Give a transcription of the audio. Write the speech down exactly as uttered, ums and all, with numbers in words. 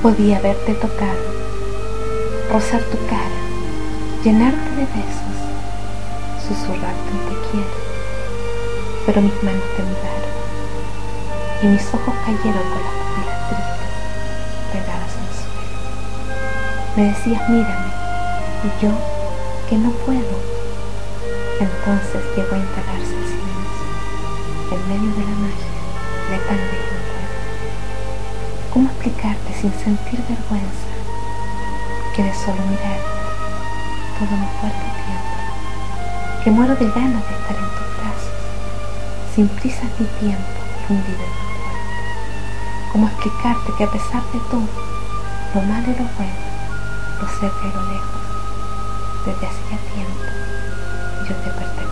Podía haberte tocado, rozar tu cara, llenarte de besos, susurrarte un te quiero, pero mis manos temblaron y mis ojos cayeron con las pupilas tristes pegadas al suelo. Me decías mírame y yo que no puedo. Entonces llegó a instalarse el silencio en medio de la magia de tan bello encuentro. ¿Cómo explicarte sin sentir vergüenza que de solo mirarte todo mi cuerpo tiembla, que muero de ganas de estar en tus brazos, sin prisas ni tiempo fundido en tu cuerpo? ¿Cómo explicarte que a pesar de todo, lo malo y lo bueno, lo cerca y lo lejos, desde hacía tiempo yo te pertenezco?